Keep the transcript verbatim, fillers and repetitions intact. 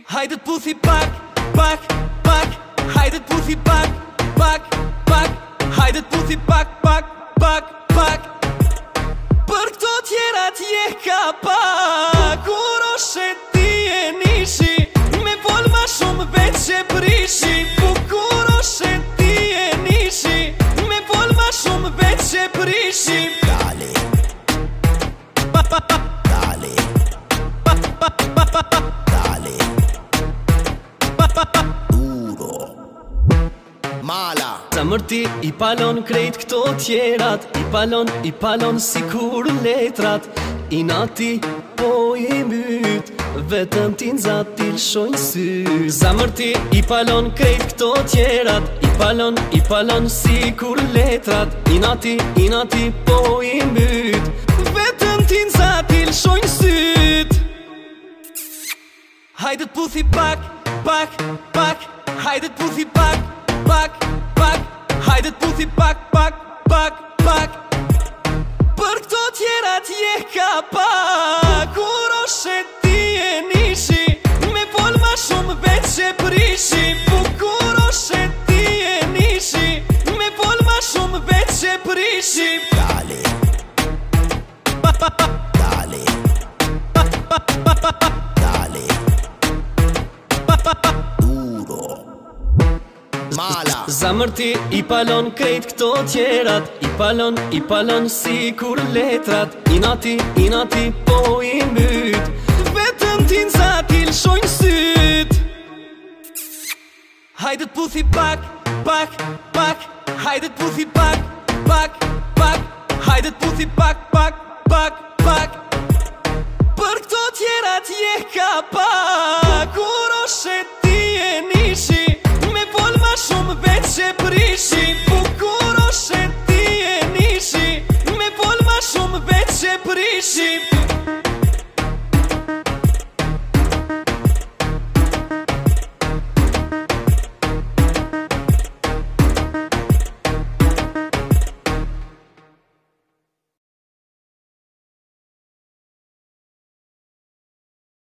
Hajde t'puthi pak, pak, pak. Hajde t'puthi pak, pak, pak. Hajde t'puthi pak, pak, pak, pak. Për këto tjerat je ka pak. Kur oshe ti e nishi, me vol ma shumë veç që prishi. Po kur oshe ti e nishi, me vol ma shumë veç që prishi. Dale, Pa, pa, pa, dale, pa, pa, pa, pa, pa. dale, Pa, pa, pa. duro, mala. Zamërti i palon krejt këto tjerat, I palon, i palon si kur letrat. I nati po i myt, vetëm ti nxat t'i lshojnë sy. Zamërti i palon krejt këto tjerat, I palon, i palon si kur letrat. I nati, i nati po i myt, vetëm ti nxat t'i lshojnë syt. Hajde t'puthi pak, pak, pak. Hajde t'puthi pak, pak, pak. Hajde t'puthi pak, pak, pak, pak. Për këto tjerat je ka pak. Kur oshe ti e nishi, me vol ma shumë veç që prishi. Po kur oshe ti e nishi, me vol ma shumë veç që prishi. Dale, Pa, pa, pa, dale, pa, pa, pa, pa, pa. dale, Pa, pa, pa. duro, mala. Zamërti i palon krejt këto tjerat, I palon, i palon si kur letrat. I nati, i nati po i myt, vetëm ti nxat t'i lshojnë syt. Hajde t'puthi pak, pak, pak. Hajde t'puthi pak, pak, pak. Hajde t'puthi pak, pak, pak, pak. Për këto tjerat je ka pak. Kur oshe ti